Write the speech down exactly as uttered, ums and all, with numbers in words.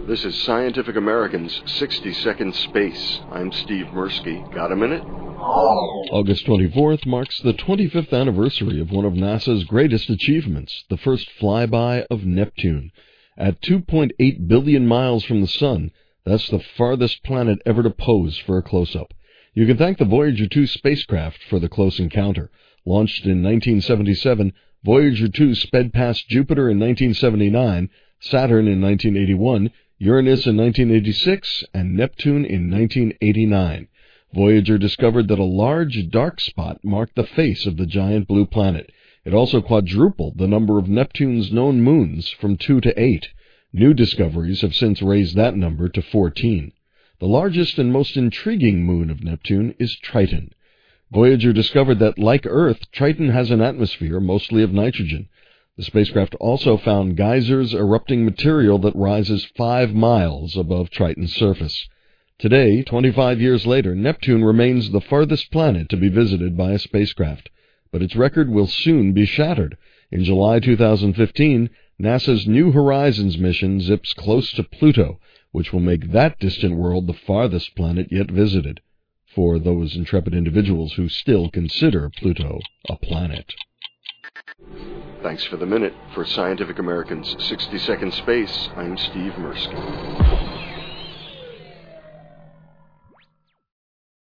This is Scientific American's sixty second Space. I'm Steve Mirsky. Got a minute? August twenty-fourth marks the twenty-fifth anniversary of one of NASA's greatest achievements, the first flyby of Neptune. At two point eight billion miles from the Sun, that's the farthest planet ever to pose for a close-up. You can thank the Voyager two spacecraft for the close encounter. Launched in nineteen seventy-seven, Voyager two sped past Jupiter in nineteen seventy-nine, Saturn in nineteen eighty-one, Uranus in nineteen eighty-six, and Neptune in nineteen eighty-nine. Voyager discovered that a large dark spot marked the face of the giant blue planet. It also quadrupled the number of Neptune's known moons from two to eight. New discoveries have since raised that number to fourteen. The largest and most intriguing moon of Neptune is Triton. Voyager discovered that, like Earth, Triton has an atmosphere mostly of nitrogen. The spacecraft also found geysers erupting material that rises five miles above Triton's surface. Today, twenty-five years later, Neptune remains the farthest planet to be visited by a spacecraft, but its record will soon be shattered. In July two thousand fifteen, NASA's New Horizons mission zips close to Pluto, which will make that distant world the farthest planet yet visited, for those intrepid individuals who still consider Pluto a planet. Thanks for the minute. For Scientific American's sixty second Space, I'm Steve Mirsky.